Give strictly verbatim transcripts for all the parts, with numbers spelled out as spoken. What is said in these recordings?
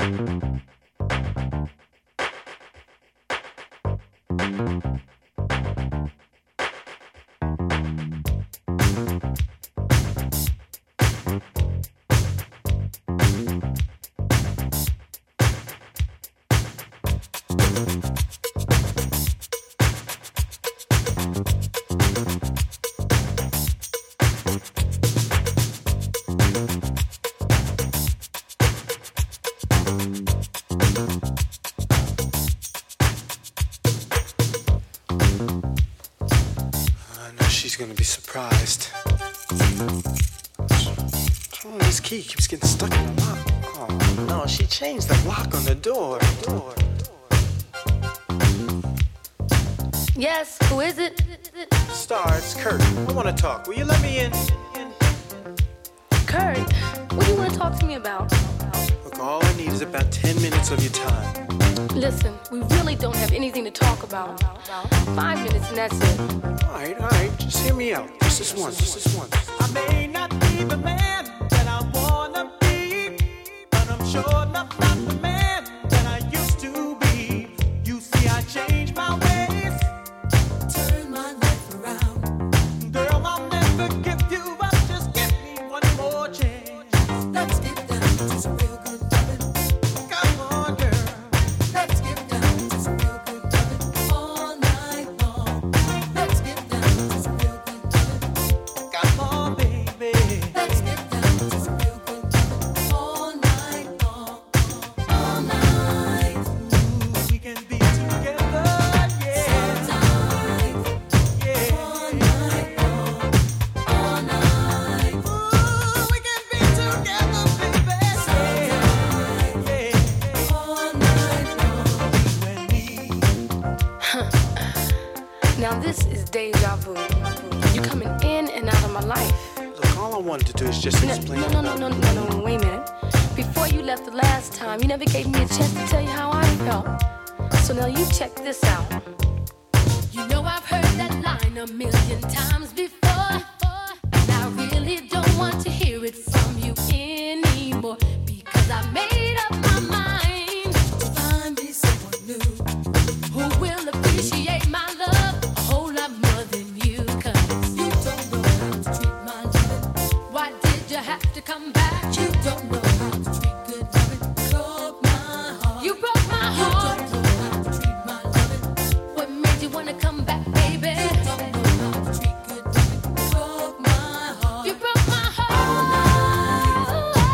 Gonna be surprised. What's wrong with this key? Keeps getting stuck in the lock. Oh no, she changed the lock on the door. Door. Yes, who is it? Star, it's Kurt. I want to talk. Will you let me in? in? Kurt, what do you want to talk to me about? Look, all I need is about ten minutes of your time. Listen, we really don't have anything to talk about. Five minutes and that's it. All right, all right, just hear me out. Just this once, just this once. I may not be the man that I wanna be, but I'm sure enough not the man that I used to be. You see, I changed my ways, turn my life around. Girl, I'll never give you up. Just give me one more chance. Let's get down to some real good loving. Come on, girl. Let's get down to some real good loving all night long. Let's get down to some real good loving. Come on, baby. Let's get down to some real good loving all night long. All night. Ooh, we can be together, yeah. So tight. Yeah. All night long. All night. Ooh, we can be together, baby. So tight. Yeah. All night long. You and me. Now this is deja vu. You coming in and out of my life. Look, all I wanted to do is just No, explain. no, no, no, no, no, no, wait a minute. Before you left the last time, you never gave me a chance to tell you how I felt. So now you check this out. You know I've heard that line a million times before, and I really don't want to hear it from you anymore, because I made up my mind to find me someone new who will appreciate my love a whole lot more than you. 'Cause you don't know how to treat my loving. Why did you have to come back? You don't know how to treat good loving. Broke my heart. You broke my heart. You don't know how to treat my loving. What made you wanna come back, baby? You don't know how to treat good loving. Broke my heart. You broke my heart. All night.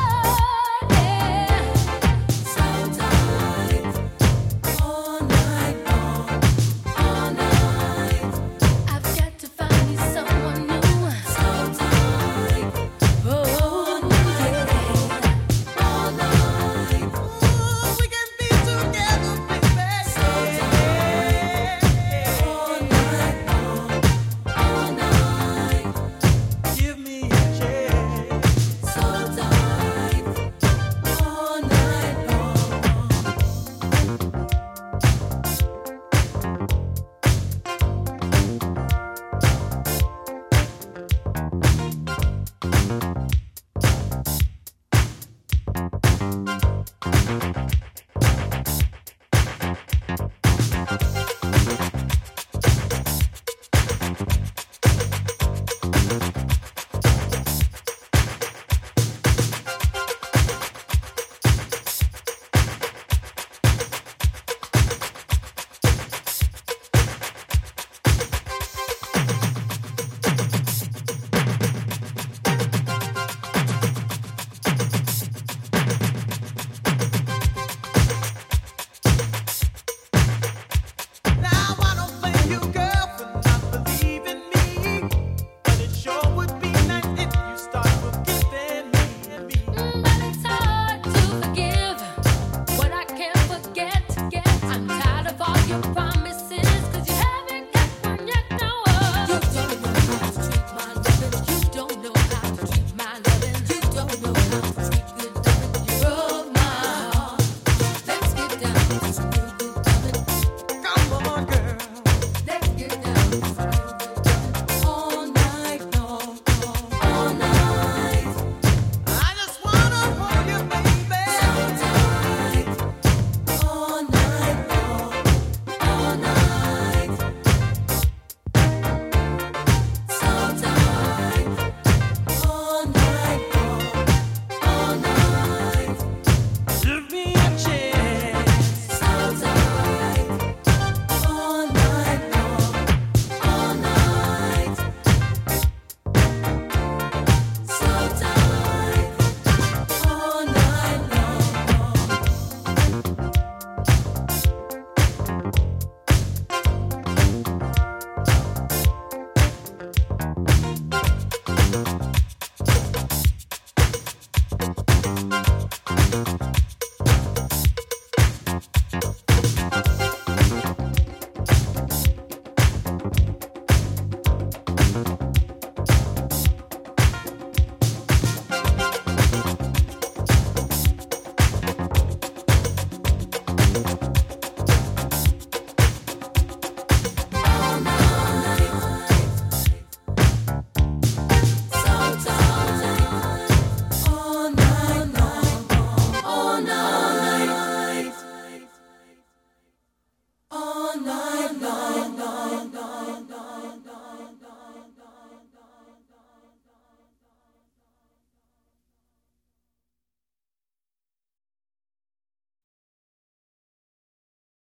Yeah. So tight. All night long. All night. I've got to find me someone new. So tight. Oh, yeah. All night. Ooh, we can be together, baby. So tight. All night long. All night. Give me a chance. So tight. All night long.